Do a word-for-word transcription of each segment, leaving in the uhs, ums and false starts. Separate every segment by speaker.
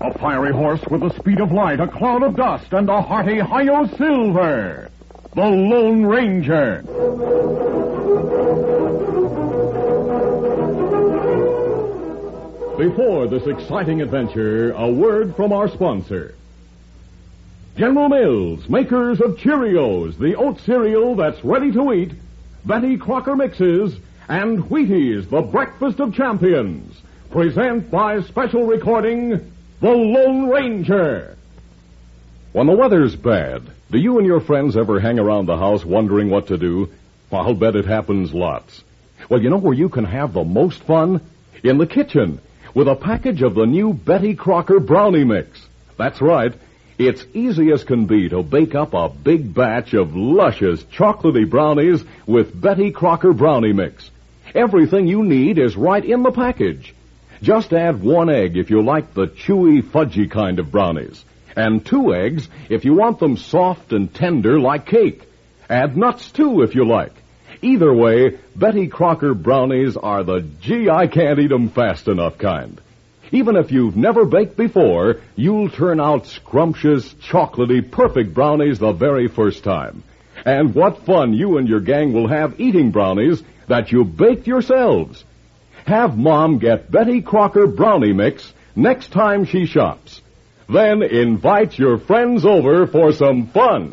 Speaker 1: A fiery horse with the speed of light, a cloud of dust, and a hearty Hi-Yo Silver. The Lone Ranger. Before this exciting adventure, a word from our sponsor. General Mills, makers of Cheerios, the oat cereal that's ready to eat, Betty Crocker Mixes, and Wheaties, the breakfast of champions, present by special recording, The Lone Ranger. When the weather's bad, do you and your friends ever hang around the house wondering what to do? I'll bet it happens lots. Well, you know where you can have the most fun? In the kitchen, with a package of the new Betty Crocker Brownie Mix. That's right. It's easy as can be to bake up a big batch of luscious, chocolatey brownies with Betty Crocker Brownie Mix. Everything you need is right in the package. Just add one egg if you like the chewy, fudgy kind of brownies, and two eggs if you want them soft and tender like cake. Add nuts, too, if you like. Either way, Betty Crocker brownies are the gee, I can't eat 'em fast enough kind. Even if you've never baked before, you'll turn out scrumptious, chocolatey, perfect brownies the very first time. And what fun you and your gang will have eating brownies that you baked yourselves. Have Mom get Betty Crocker Brownie Mix next time she shops. Then invite your friends over for some fun.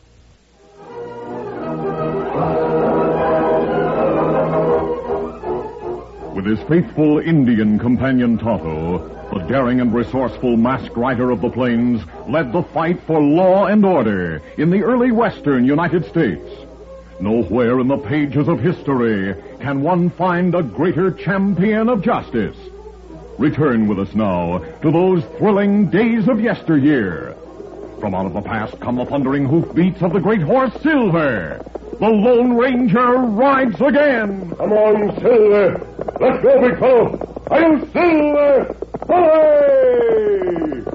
Speaker 1: With his faithful Indian companion Tonto, the daring and resourceful masked rider of the plains led the fight for law and order in the early western United States. Nowhere in the pages of history can one find a greater champion of justice. Return with us now to those thrilling days of yesteryear. From out of the past come the thundering hoofbeats of the great horse Silver. The Lone Ranger rides again.
Speaker 2: Come on, Silver. Let's go, big fellow. Hi-Yo Silver! Hooray!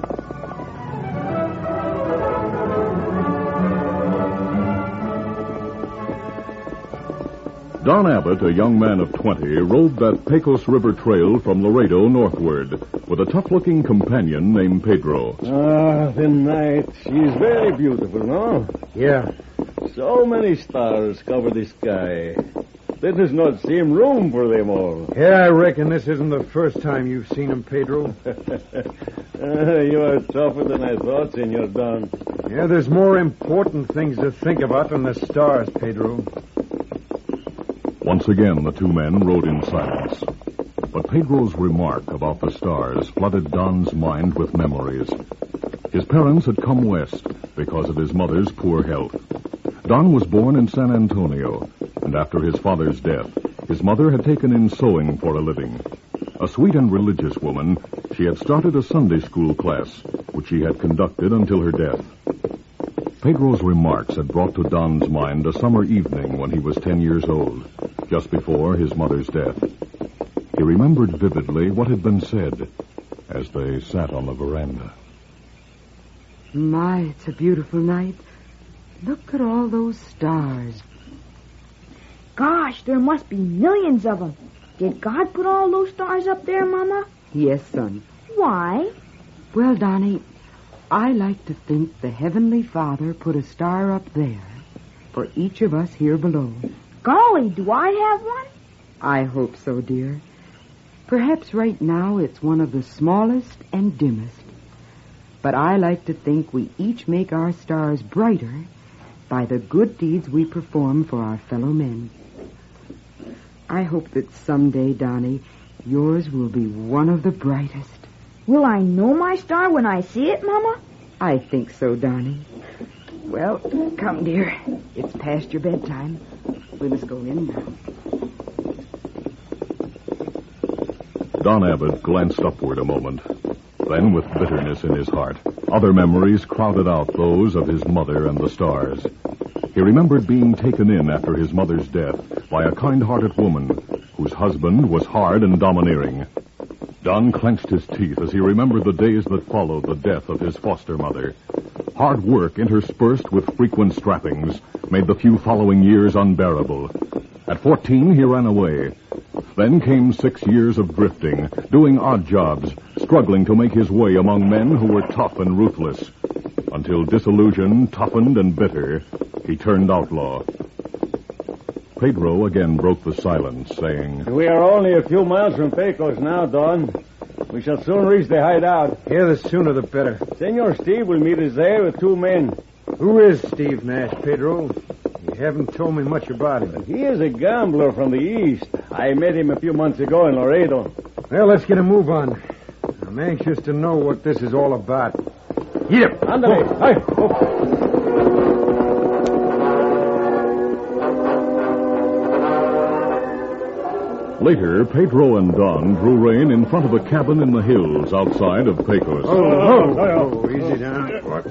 Speaker 1: Don Abbott, a young man of twenty, rode that Pecos River trail from Laredo northward with a tough-looking companion named Pedro.
Speaker 3: Ah, the night. She's very beautiful, no?
Speaker 4: Yeah.
Speaker 3: So many stars cover the sky. There does not seem room for them all.
Speaker 4: Yeah, I reckon this isn't the first time you've seen him, Pedro.
Speaker 3: uh, you are tougher than I thought, Senor Don.
Speaker 4: Yeah, there's more important things to think about than the stars, Pedro.
Speaker 1: Once again, the two men rode in silence. But Pedro's remark about the stars flooded Don's mind with memories. His parents had come west because of his mother's poor health. Don was born in San Antonio, and after his father's death, his mother had taken in sewing for a living. A sweet and religious woman, she had started a Sunday school class, which she had conducted until her death. Pedro's remarks had brought to Don's mind a summer evening when he was ten years old, just before his mother's death. He remembered vividly what had been said as they sat on the veranda.
Speaker 5: My, it's a beautiful night. Look at all those stars.
Speaker 6: Gosh, there must be millions of them. Did God put all those stars up there, Mama?
Speaker 5: Yes, son.
Speaker 6: Why?
Speaker 5: Well, Donnie, I like to think the Heavenly Father put a star up there for each of us here below.
Speaker 6: Golly, do I have one?
Speaker 5: I hope so, dear. Perhaps right now it's one of the smallest and dimmest. But I like to think we each make our stars brighter by the good deeds we perform for our fellow men. I hope that someday, Donnie, yours will be one of the brightest.
Speaker 6: Will I know my star when I see it, Mama?
Speaker 5: I think so, Donnie. Well, come, dear. It's past your bedtime. We must go in now.
Speaker 1: Don Abbott glanced upward a moment. Then, with bitterness in his heart, other memories crowded out those of his mother and the stars. He remembered being taken in after his mother's death by a kind-hearted woman whose husband was hard and domineering. Don clenched his teeth as he remembered the days that followed the death of his foster mother. Hard work interspersed with frequent strappings made the few following years unbearable. At fourteen, he ran away. Then came six years of drifting, doing odd jobs, struggling to make his way among men who were tough and ruthless. Until disillusioned, toughened, and bitter, he turned outlaw. Pedro again broke the silence, saying,
Speaker 3: We are only a few miles from Pecos now, Don. We shall soon reach the hideout.
Speaker 4: Here, the sooner the better.
Speaker 3: Senor Steve will meet us there with two men.
Speaker 4: Who is Steve Nash, Pedro? You haven't told me much about him.
Speaker 3: He is a gambler from the east. I met him a few months ago in Laredo.
Speaker 4: Well, let's get a move on. I'm anxious to know what this is all about. Yep.
Speaker 3: Ándale. Ay. Oh.
Speaker 1: Later, Pedro and Don drew rein in front of a cabin in the hills outside of Pecos.
Speaker 4: Oh, oh, oh, oh, easy down.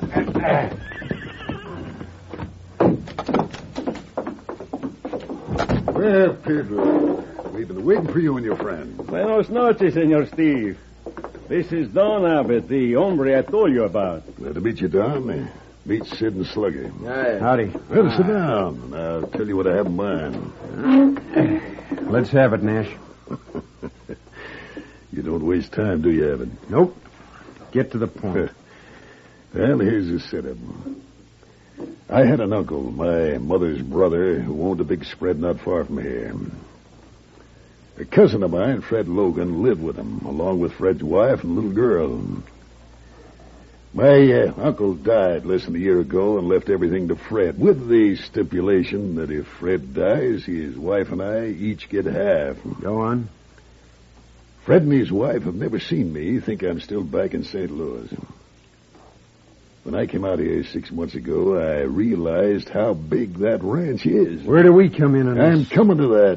Speaker 2: Well, Pedro, we've been waiting for you and your friend.
Speaker 3: Buenos noches, Senor Steve. This is Don Abbott, the hombre I told you about.
Speaker 2: Glad to meet you, Don. Meet Sid and Sluggy.
Speaker 4: Howdy.
Speaker 2: Well, sit down, and I'll tell you what I have in mind.
Speaker 4: Let's have it, Nash.
Speaker 2: You don't waste time, do you, Evan?
Speaker 4: Nope. Get to the point.
Speaker 2: Well, here's the setup. I had an uncle, my mother's brother, who owned a big spread not far from here. A cousin of mine, Fred Logan, lived with him, along with Fred's wife and little girl. My uh, uncle died less than a year ago and left everything to Fred, with the stipulation that if Fred dies, his wife and I each get half.
Speaker 4: Go on.
Speaker 2: Fred and his wife have never seen me, think I'm still back in Saint Louis. When I came out here six months ago, I realized how big that ranch is.
Speaker 4: Where do we come in on this?
Speaker 2: I'm coming to that.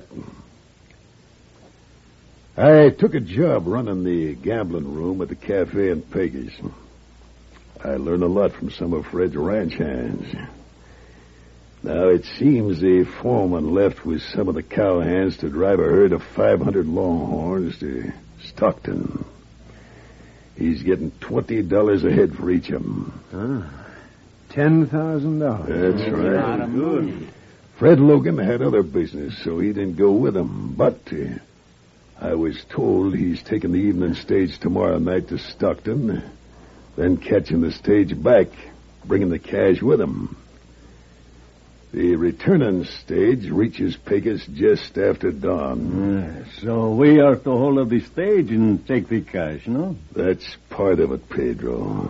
Speaker 2: I took a job running the gambling room at the cafe in Pecos. I learned a lot from some of Fred's ranch hands. Now, it seems the foreman left with some of the cow hands to drive a herd of five hundred longhorns to Stockton. He's getting twenty dollars a head for each of them.
Speaker 4: Ah, ten thousand dollars.
Speaker 2: That's right. Good. Fred Logan had other business, so he didn't go with him. But uh, I was told he's taking the evening stage tomorrow night to Stockton, then catching the stage back, bringing the cash with him. The returning stage reaches Pecos just after dawn.
Speaker 3: Uh, so we are to hold up the stage and take the cash, no?
Speaker 2: That's part of it, Pedro.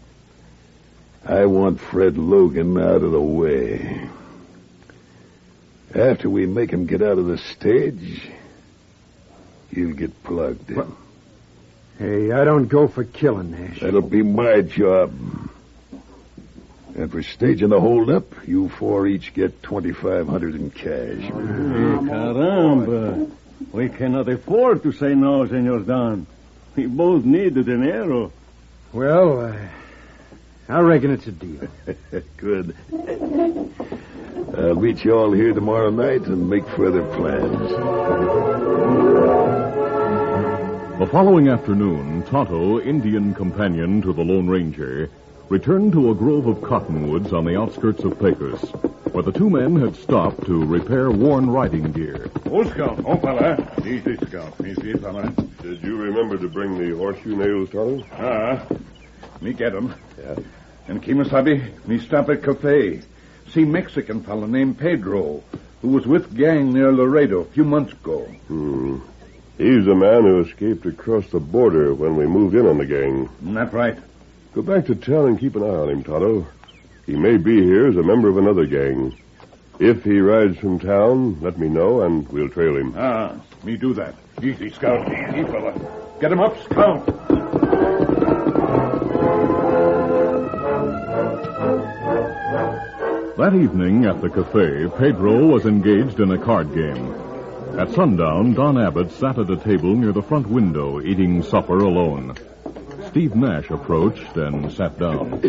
Speaker 2: I want Fred Logan out of the way. After we make him get out of the stage, he'll get plugged.
Speaker 4: What? Hey, I don't go for killing, Nash.
Speaker 2: That'll be my job. And for staging the holdup, you four each get twenty-five hundred in cash.
Speaker 3: Hey, caramba. We cannot afford to say no, Senor Don. We both need the dinero.
Speaker 4: Well, uh, I reckon it's a deal.
Speaker 2: Good. I'll meet you all here tomorrow night and make further plans.
Speaker 1: The following afternoon, Tonto, Indian companion to the Lone Ranger, returned to a grove of cottonwoods on the outskirts of Pecos, where the two men had stopped to repair worn riding gear.
Speaker 2: Oh, Scout. Oh, fella. Easy, Scout. Easy, fella.
Speaker 7: Did you remember to bring the horseshoe nails, Tonto?
Speaker 8: Ah, me get 'em.
Speaker 7: Yeah.
Speaker 8: And Kimasabi, me stop at cafe. See Mexican fella named Pedro, who was with gang near Laredo a few months ago.
Speaker 7: Hmm. He's the man who escaped across the border when we moved in on the gang.
Speaker 8: That right?
Speaker 7: Go back to town and keep an eye on him, Tonto. He may be here as a member of another gang. If he rides from town, let me know, and we'll trail him.
Speaker 8: Ah, me do that. Easy, Scout. Easy, fella. Get him up, Scout.
Speaker 1: That evening at the cafe, Pedro was engaged in a card game. At sundown, Don Abbott sat at a table near the front window, eating supper alone. Steve Nash approached and sat down.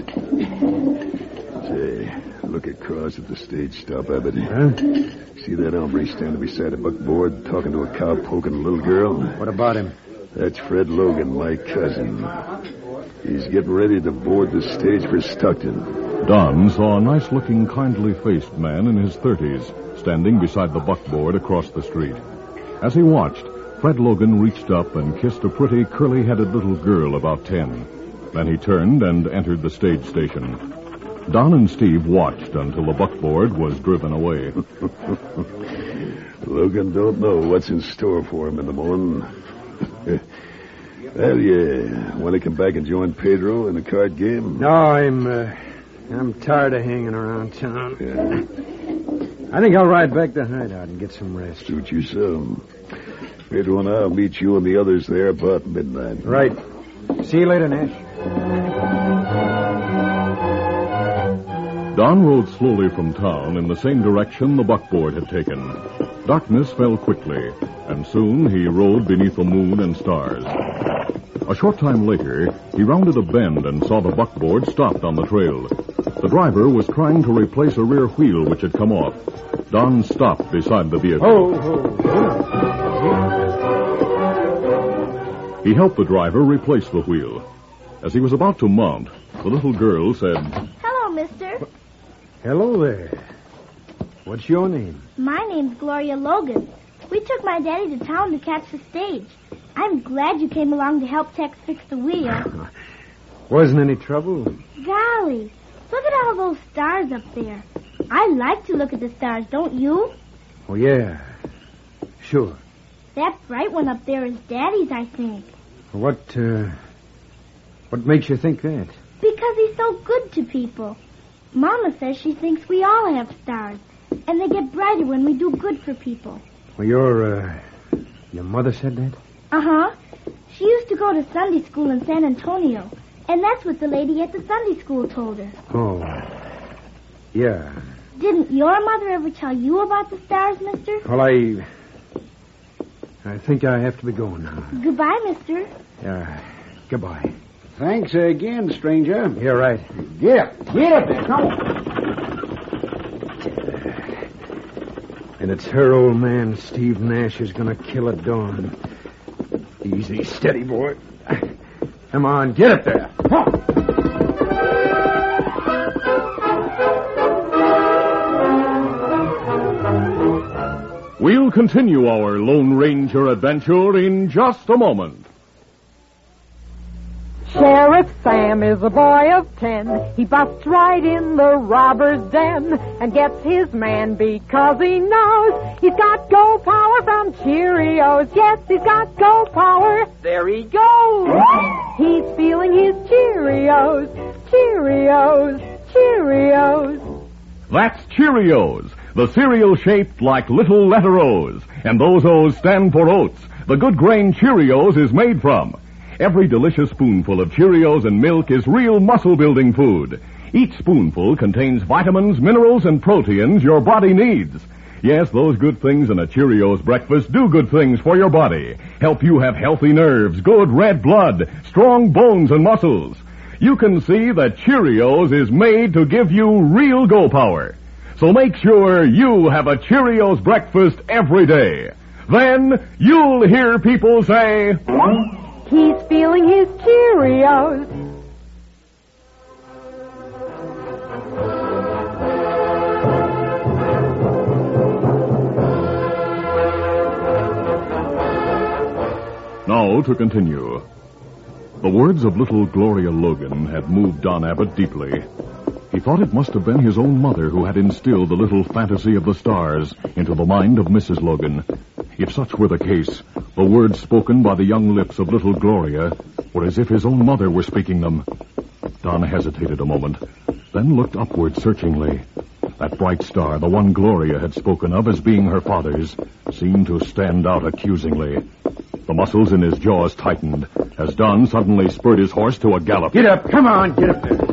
Speaker 2: Say, look across at the stage stop, Abbott.
Speaker 4: Huh?
Speaker 2: See that hombre standing beside a buckboard talking to a cowpoke and a little girl?
Speaker 4: What about him?
Speaker 2: That's Fred Logan, my cousin. He's getting ready to board the stage for Stockton.
Speaker 1: Don saw a nice-looking, kindly-faced man in his thirties standing beside the buckboard across the street. As he watched, Fred Logan reached up and kissed a pretty, curly-headed little girl about ten. Then he turned and entered the stage station. Don and Steve watched until the buckboard was driven away.
Speaker 2: Logan don't know what's in store for him in the morning. Well, yeah. Want to come back and join Pedro in the card game?
Speaker 4: No, I'm, uh, I'm tired of hanging around town.
Speaker 2: Yeah.
Speaker 4: I think I'll ride back to Hideout and get some rest.
Speaker 2: Suit you some. Pedro and I'll meet you and the others there about midnight.
Speaker 4: Right. See you later, Nash.
Speaker 1: Don rode slowly from town in the same direction the buckboard had taken. Darkness fell quickly, and soon he rode beneath the moon and stars. A short time later, he rounded a bend and saw the buckboard stopped on the trail. The driver was trying to replace a rear wheel which had come off. Don stopped beside the vehicle.
Speaker 4: Oh, oh, oh.
Speaker 1: He helped the driver replace the wheel. As he was about to mount, the little girl said,
Speaker 9: Hello, mister.
Speaker 4: Hello there. What's your name?
Speaker 9: My name's Gloria Logan. We took my daddy to town to catch the stage. I'm glad you came along to help Tex fix the wheel.
Speaker 4: Wasn't any trouble?
Speaker 9: Golly, look at all those stars up there. I like to look at the stars, don't you?
Speaker 4: Oh, yeah. Sure.
Speaker 9: That bright one up there is Daddy's, I think.
Speaker 4: What, uh... What makes you think that?
Speaker 9: Because he's so good to people. Mama says she thinks we all have stars, and they get brighter when we do good for people.
Speaker 4: Well, your, uh... Your mother said that?
Speaker 9: Uh-huh. She used to go to Sunday school in San Antonio, and that's what the lady at the Sunday school told her.
Speaker 4: Oh. Yeah.
Speaker 9: Didn't your mother ever tell you about the stars, mister?
Speaker 4: Well, I... I think I have to be going now.
Speaker 9: Goodbye, mister.
Speaker 4: Yeah. Goodbye.
Speaker 10: Thanks again, stranger.
Speaker 4: You're right.
Speaker 10: Get up. Get up there. Come on.
Speaker 4: And it's her old man, Steve Nash, who's going to kill at dawn. Easy, steady, boy. Come on, get up there.
Speaker 1: We'll continue our Lone Ranger adventure in just a moment.
Speaker 11: Sheriff Sam is a boy of ten. He busts right in the robber's den and gets his man because he knows he's got go power from Cheerios. Yes, he's got go power. There he goes. He's feeling his Cheerios, Cheerios, Cheerios.
Speaker 1: That's Cheerios, the cereal shaped like little letter O's. And those O's stand for oats. The good grain Cheerios is made from. Every delicious spoonful of Cheerios and milk is real muscle-building food. Each spoonful contains vitamins, minerals, and proteins your body needs. Yes, those good things in a Cheerios breakfast do good things for your body. Help you have healthy nerves, good red blood, strong bones and muscles. You can see that Cheerios is made to give you real go power. So make sure you have a Cheerios breakfast every day. Then you'll hear people say...
Speaker 11: He's feeling his Cheerios.
Speaker 1: Now to continue. The words of little Gloria Logan had moved Don Abbott deeply. He thought it must have been his own mother who had instilled the little fantasy of the stars into the mind of Missus Logan. If such were the case, the words spoken by the young lips of little Gloria were as if his own mother were speaking them. Don hesitated a moment, then looked upward searchingly. That bright star, the one Gloria had spoken of as being her father's, seemed to stand out accusingly. The muscles in his jaws tightened as Don suddenly spurred his horse to a gallop.
Speaker 4: Get up. Come on, get up there.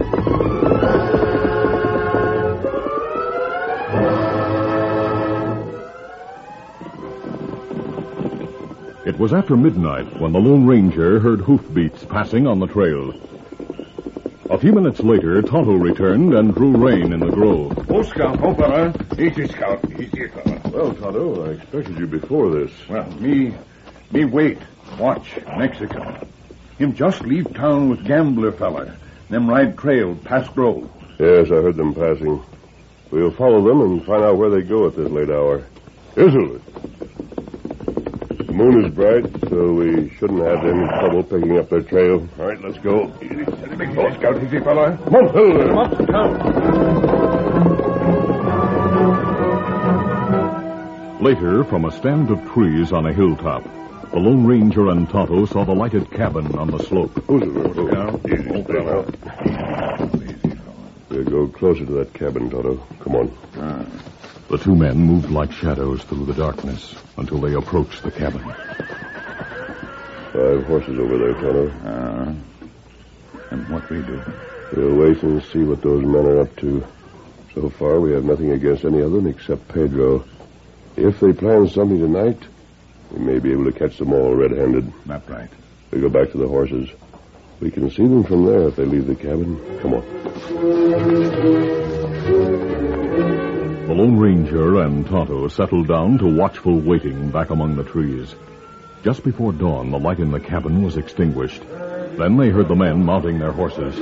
Speaker 1: It was after midnight when the Lone Ranger heard hoofbeats passing on the trail. A few minutes later, Tonto returned and drew rein in the grove.
Speaker 8: Oh, Scout, oh, fella. Easy, Scout. Easy, fella.
Speaker 7: Well, Tonto, I expected you before this.
Speaker 8: Well, me, me wait. Watch, Mexican. Him just leave town with gambler fella. Them ride trail past grove.
Speaker 7: Yes, I heard them passing. We'll follow them and find out where they go at this late hour. Isn't it? The moon is bright, so we shouldn't have any trouble picking up their trail. All right, let's go.
Speaker 8: Easy, steady, big boy. Scout, easy, fella. Come on, Phil. Come up,
Speaker 1: Come. Later, from a stand of trees on a hilltop, the Lone Ranger and Tonto saw the lighted cabin on the slope.
Speaker 7: Who's it? Easy, stay now. We'll go closer to that cabin, Tonto. Come on.
Speaker 1: Ah. The two men moved like shadows through the darkness until they approached the cabin.
Speaker 7: Five horses over there, Tonto.
Speaker 8: Uh, and what we do?
Speaker 7: We'll wait and see what those men are up to. So far, we have nothing against any of them except Pedro. If they plan something tonight, we may be able to catch them all red-handed.
Speaker 8: Not right.
Speaker 7: We go back to the horses. We can see them from there if they leave the cabin. Come on.
Speaker 1: The Lone Ranger and Tonto settled down to watchful waiting back among the trees. Just before dawn, the light in the cabin was extinguished. Then they heard the men mounting their horses.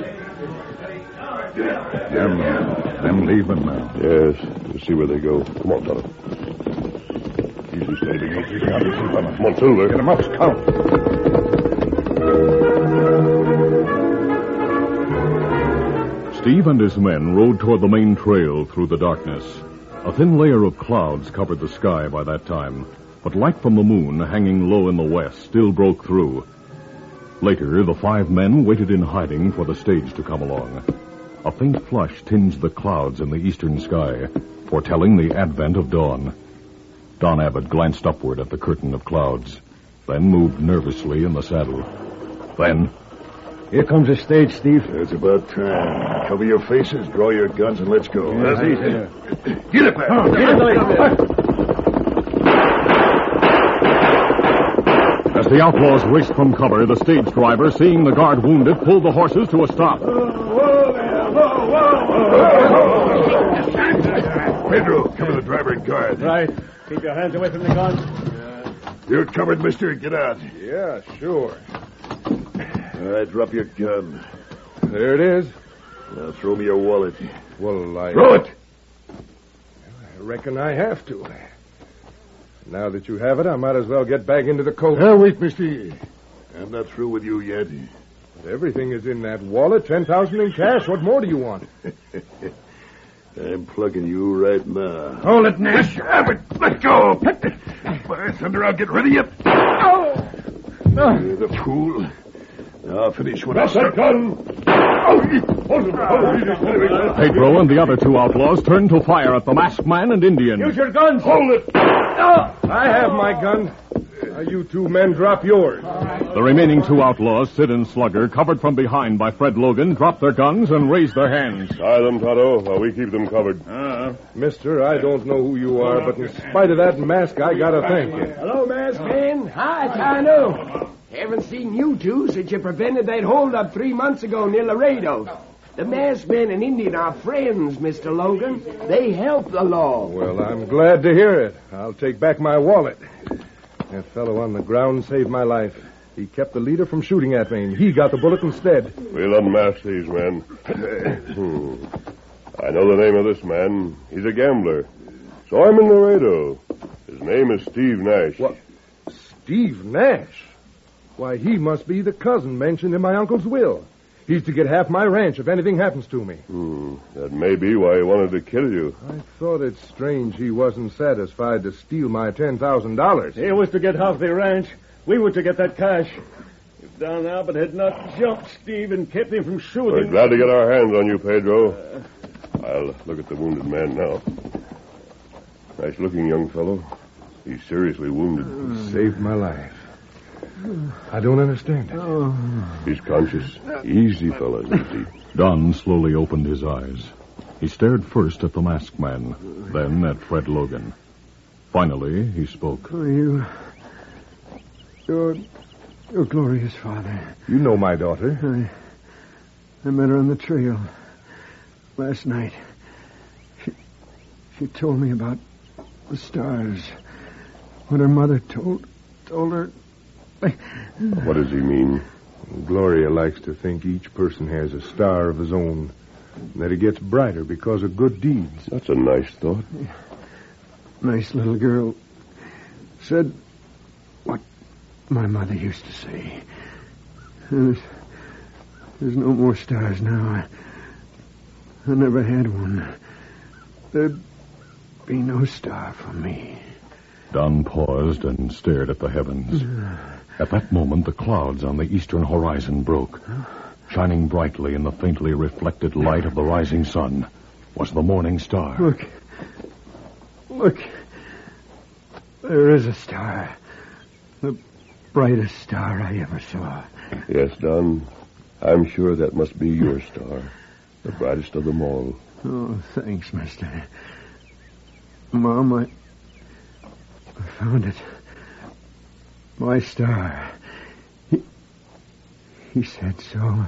Speaker 8: Them, them leaving now.
Speaker 7: Yes, we'll see where they go. Come on, Tonto.
Speaker 8: Easy, steady, big easy. Come
Speaker 7: on, Silver.
Speaker 8: Get them up, Scout.
Speaker 1: Steve and his men rode toward the main trail through the darkness. A thin layer of clouds covered the sky by that time, but light from the moon, hanging low in the west, still broke through. Later, the five men waited in hiding for the stage to come along. A faint flush tinged the clouds in the eastern sky, foretelling the advent of dawn. Don Abbott glanced upward at the curtain of clouds, then moved nervously in the saddle. Then...
Speaker 4: Here comes the stage, Steve.
Speaker 2: It's about time. Cover your faces, draw your guns, and let's go.
Speaker 8: That's
Speaker 2: easy.
Speaker 8: Get it back. Oh, get it back.
Speaker 1: As the outlaws raced from cover, the stage driver, seeing the guard wounded, pulled the horses to a stop.
Speaker 2: Whoa, there. Whoa, whoa, whoa. Pedro, cover the driver and guard.
Speaker 3: Right. Keep your hands away from the guns.
Speaker 2: You're covered, mister. Get out.
Speaker 8: Yeah, sure.
Speaker 2: All right, drop your gun.
Speaker 8: There it is.
Speaker 2: Now throw me your wallet.
Speaker 8: Well, I...
Speaker 2: Throw it!
Speaker 8: I reckon I have to. Now that you have it, I might as well get back into the coat.
Speaker 2: Now, wait, mister. I'm not through with you yet.
Speaker 8: Everything is in that wallet, ten thousand in cash. What more do you want?
Speaker 2: I'm plugging you right now.
Speaker 8: Hold it, Nash.
Speaker 2: Abbott, let go. By thunder, I'll get rid of you. Oh. You're the fool. Now I'll finish what I
Speaker 7: that gun!
Speaker 1: Pedro and the other two outlaws turned to fire at the masked man and Indian.
Speaker 8: Use your guns.
Speaker 7: Hold it!
Speaker 8: I have my gun. Now you two men drop yours.
Speaker 1: The remaining two outlaws, Sid and Slugger, covered from behind by Fred Logan, dropped their guns and raised their hands.
Speaker 7: Tie them, Tonto, while we keep them covered.
Speaker 8: Uh, Mister, I don't know who you are, but in spite of that mask, I gotta thank you.
Speaker 10: Hello, masked man. Hi, Tonto. Haven't seen you two since you prevented that holdup three months ago near Laredo. The masked man and Indian are friends, Mister Logan. They help the law.
Speaker 8: Well, I'm glad to hear it. I'll take back my wallet. That fellow on the ground saved my life. He kept the leader from shooting at me, and he got the bullet instead.
Speaker 7: We'll unmask these men. hmm. I know the name of this man. He's a gambler. Saw him in Laredo. His name is Steve Nash.
Speaker 8: What? Steve Nash? Why, he must be the cousin mentioned in my uncle's will. He's to get half my ranch if anything happens to me.
Speaker 7: Hmm. That may be why he wanted to kill you.
Speaker 8: I thought it strange he wasn't satisfied to steal my ten thousand dollars.
Speaker 3: He was to get half the ranch. We were to get that cash. If Don Abbott had not jumped Steve and kept him from shooting...
Speaker 7: We're glad to get our hands on you, Pedro. Uh, I'll look at the wounded man now. Nice-looking young fellow. He's seriously wounded.
Speaker 8: He saved my life. I don't understand it.
Speaker 7: Oh. He's conscious. Easy, fellas, easy.
Speaker 1: Don slowly opened his eyes. He stared first at the masked man, then at Fred Logan. Finally, he spoke.
Speaker 4: Oh, you... You're... You're glorious, Father.
Speaker 8: You know my daughter.
Speaker 4: I... I met her on the trail last night. She... She told me about the stars. What her mother told... told her...
Speaker 7: What does he mean?
Speaker 8: Gloria likes to think each person has a star of his own, and that it gets brighter because of good deeds.
Speaker 7: That's a nice thought.
Speaker 4: Nice little girl. Said, what my mother used to say. There's, there's no more stars now. I, I never had one. There'd be no star for me.
Speaker 1: Don paused and stared at the heavens. At that moment, the clouds on the eastern horizon broke. Shining brightly in the faintly reflected light of the rising sun was the morning star.
Speaker 4: Look. Look. There is a star. The brightest star I ever saw.
Speaker 7: Yes, Don. I'm sure that must be your star. The brightest of them all.
Speaker 4: Oh, thanks, mister. Mom, I... I found it. My star. He... He said so.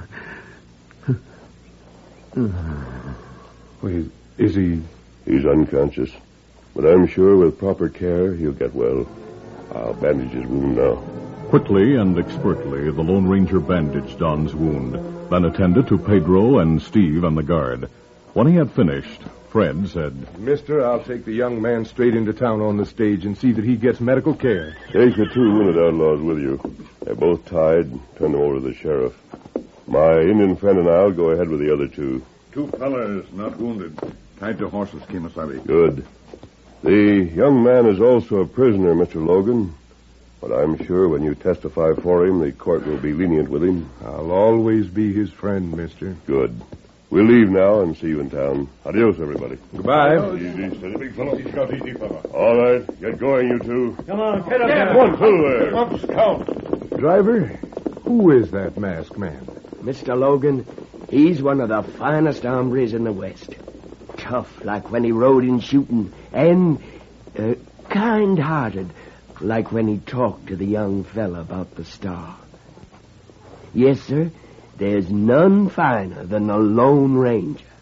Speaker 7: Wait, is he... He's unconscious. But I'm sure with proper care, he'll get well. I'll bandage his wound now.
Speaker 1: Quickly and expertly, the Lone Ranger bandaged Don's wound, then attended to Pedro and Steve and the guard. When he had finished, Fred said,
Speaker 12: Mister, I'll take the young man straight into town on the stage and see that he gets medical care.
Speaker 7: Take the two wounded outlaws with you. They're both tied. Turn them over to the sheriff. My Indian friend and I'll go ahead with the other two.
Speaker 8: Two fellas not wounded. Tied to horses, Kimasabi.
Speaker 7: Good. The young man is also a prisoner, Mister Logan. But I'm sure when you testify for him, the court will be lenient with him.
Speaker 12: I'll always be his friend, mister.
Speaker 7: Good. We'll leave now and see you in town. Adios, everybody.
Speaker 12: Goodbye.
Speaker 7: Easy, steady, big fellow. Easy, easy, fella. All right, get going, you two.
Speaker 3: Come on, get up there.
Speaker 7: One, two there.
Speaker 8: Up, scout.
Speaker 12: Driver, who is that masked man?
Speaker 10: Mister Logan, he's one of the finest hombres in the West. Tough, like when he rode in shooting, and uh, kind-hearted, like when he talked to the young fella about the star. Yes, sir, there's none finer than the Lone Ranger.